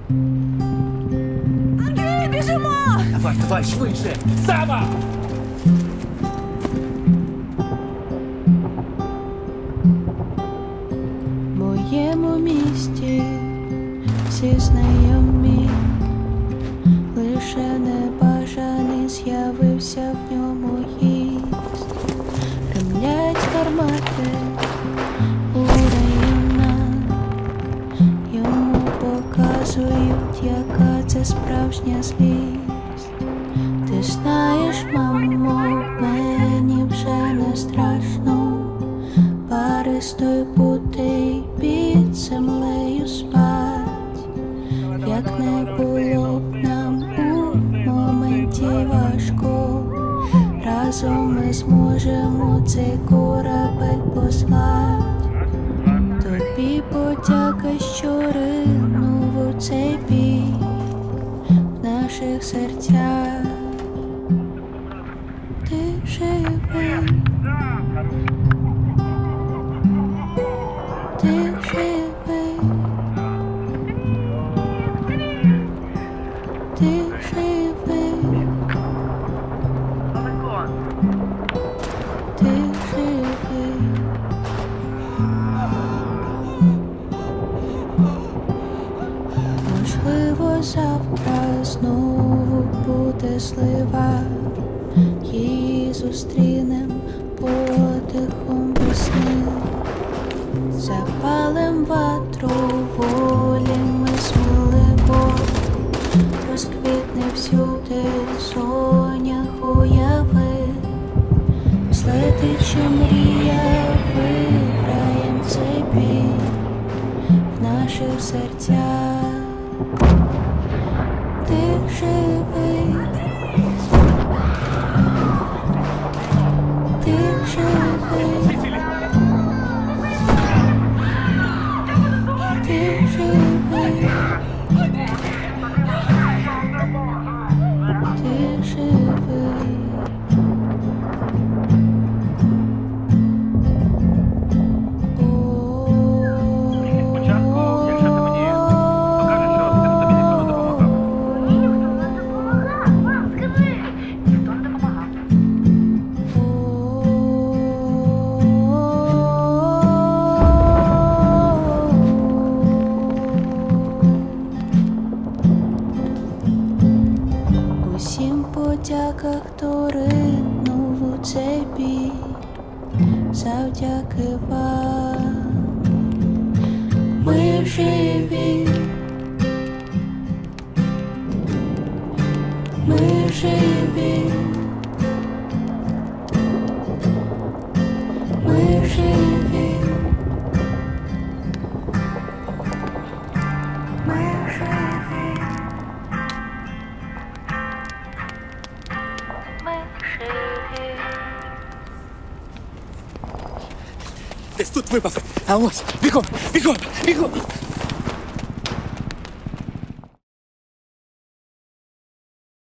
Андрій, біжимо! Давай, давай, швидше! Сава! В моєму місті всі знайомі, лише небажаний з'явився в ньому гість. Гремлять гармати у районах, йому показують, яка це справжня злість. Ти знаєш, мамо, мені вже не страшно паристою бути під землею спать. Як не було б нам у моменті важко, разом ми зможемо цей корабель послать. Тобі подяка, що ринув у цей бій в наших серцях. Ти живий, ти живий, ти живий, ти живий. Можливо, завтра знову буде слива, її зустрінем подихом весни. Запалим ватру волі ми сміливо, розквітне всюди сонях уяви. Злетить, що мрія, виграєм цей бій в наших серцях. Ти живий, ти живий, ти живий, ти живий. Спочатку, якщо ти мені покажеш, що син тобі ніхто не допомагав. Скажи, ніхто не допомагав. Усім подяка, хто ринув у цей бій, завдяки вам ми живі, ми живі, ми живі, ми живі, ми живі. Десь тут випав. А ось, бігом, бігом, бігом.